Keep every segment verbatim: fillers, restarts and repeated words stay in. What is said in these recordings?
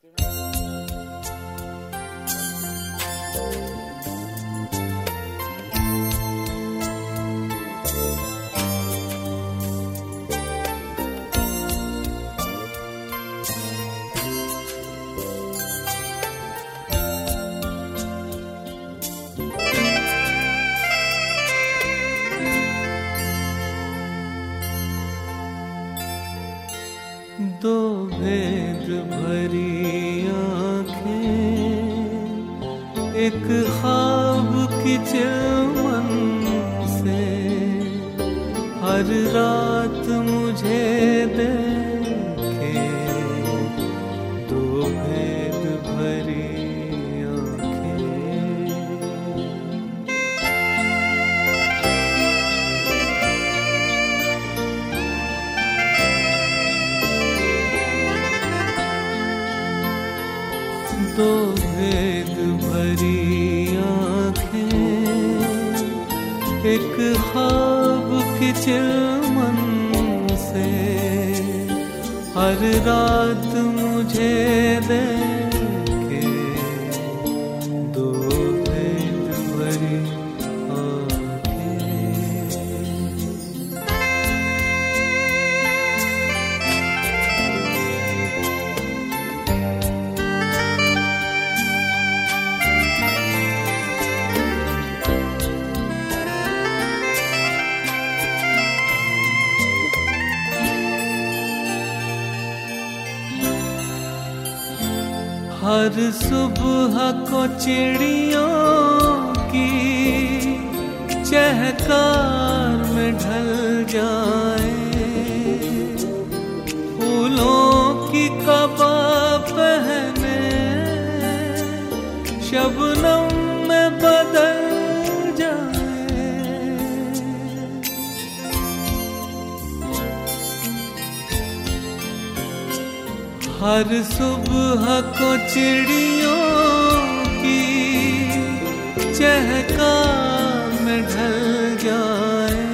दो भेद भरी आँखें, एक ख्वाब की चिलमन से हर रात मुझे देखे। दो भेद भरी दो भेद भरी आँखें, एक ख्वाब की चिलमन से हर रात मुझे देखे। दो भेद भरी हर सुबह को चिड़ियों की चहकार में ढल जाए, फूलों की कबा पहने शबनम में बदल जाए। हर सुबह को चिड़ियों की चहकार में ढल जाए,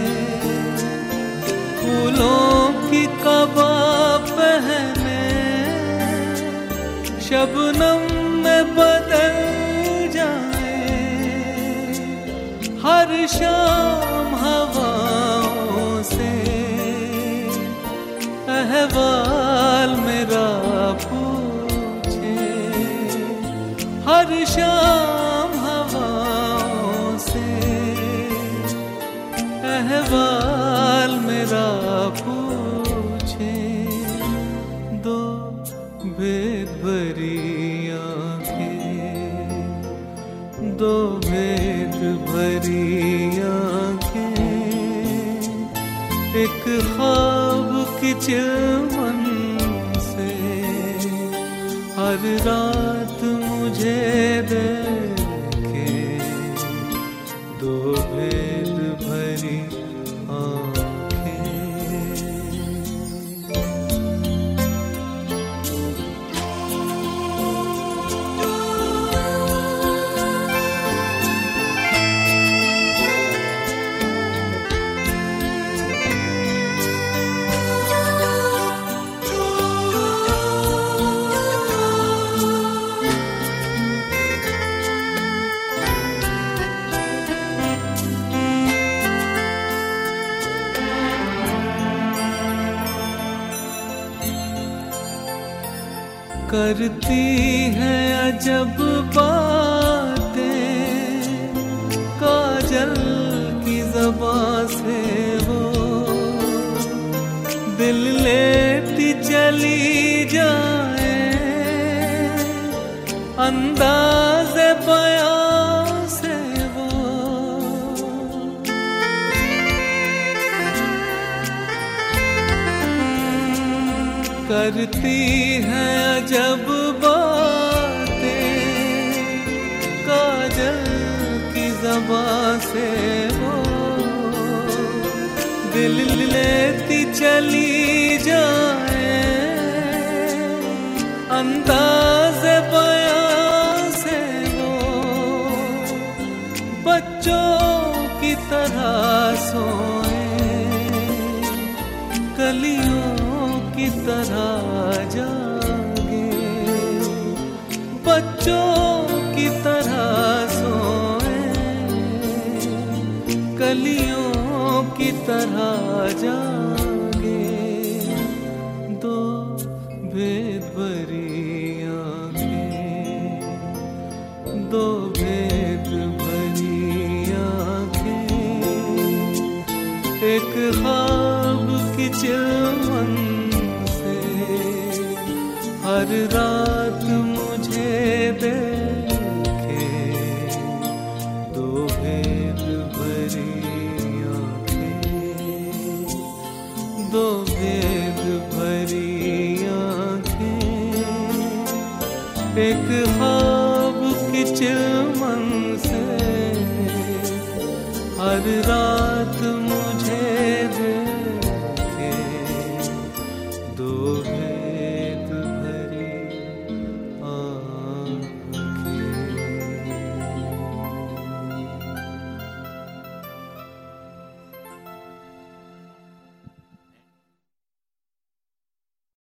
फूलों की कबा पहने शबनम में बदल जाए। हर शाम हवाओं से अहवाल मेरा पूछे, हर शाम हवाओं से अहवाल मेरा पूछे। दो भेद भरी आँखें, दो भेद भरी आँखें, एक ख्वाब की चिलमन से हर रात मुझे देखे। दो भेद भरी करती है अजब बातें काजल की ज़बां से वो, दिल लेती चली जाए अंदाज़े बयां से वो। करती है अजब बातें काजल की ज़बां से वो, दिल लेती चली जाए अंदाज़े बयां से वो। बच्चों की तरह सोए कलियों की तरह जागे, बच्चों की तरह सोए, कलियों की तरह जागे, दो भेद भरी आंखें, दो भेद भरी आंखें, एक ख्वाब की चिलमन से हर रात मुझे देखे, दो भेद भरी आंखें, दो भेद भरी आंखें, एक ख्वाब की चिलमन से हर रात